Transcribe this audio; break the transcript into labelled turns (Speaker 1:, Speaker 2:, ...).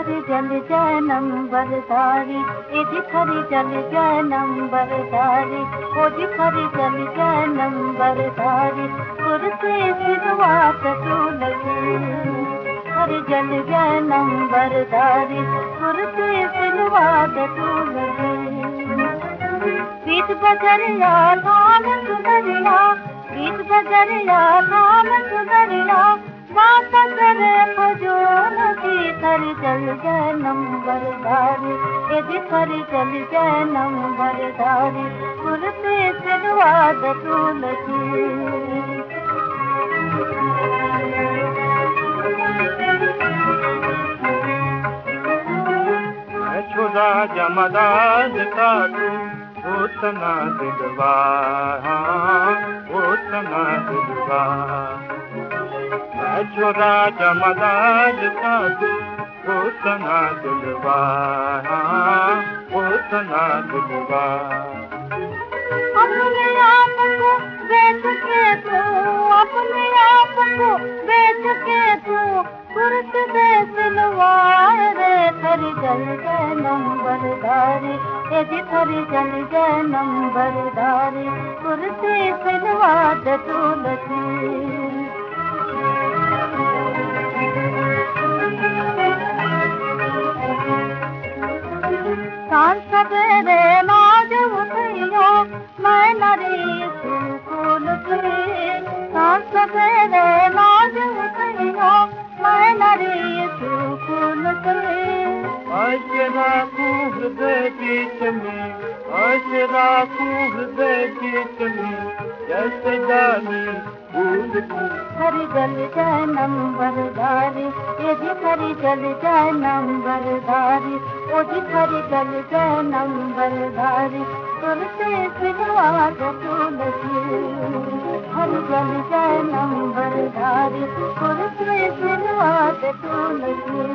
Speaker 1: खरी जल जय नंबरदारी, एजी खरी जल जय नंबरदारी, ओजी खरी जल जय नंबरदारी, सुर से सिरवात तुलसी। खरी जल जय नंबरदारी, सुर से सिरवात तुलसी। बीच बजरिया धाम सुधरिया, बीच बजरिया धाम सुधरिया, बात करे फजूल की। खरी जल जय नंबरदारी, एजी खरी जल जय नंबरदारी, सुर से सिरवात तुलसी।
Speaker 2: छुरा जमदाद का तू उतना दिलवा, उतना दिलवा। छुरा जमदाद का तू उतना दिलवा, उतना दिलवा।
Speaker 1: अपने आप को बेच के तू, अपने आप को बेच के तू, कुर्त दे सिलवाए रे। खरी जल जय नंबरदारी, एजी खरी जल जय नंबरदारी, कुर्त सिलवात तुलसी। सांझ सवेरे नाज उठियो, मैं नारी सुकुल की। सांझ सवेरे नाज उठियो, मैं नारी सुकुल की।
Speaker 2: आशरा को हृदय बीच में, आशरा को हृदय बीच में, जैसे डाली फूल की।
Speaker 1: खरी जल जय नंबरदारी, एजी खरी जल जय नंबरदारी, ओजी खरी जल जय नंबरदारी, सुर से सिरवात तुलसी। खरी जल जय नंबरदारी, सुर से सिरवात तुलसी।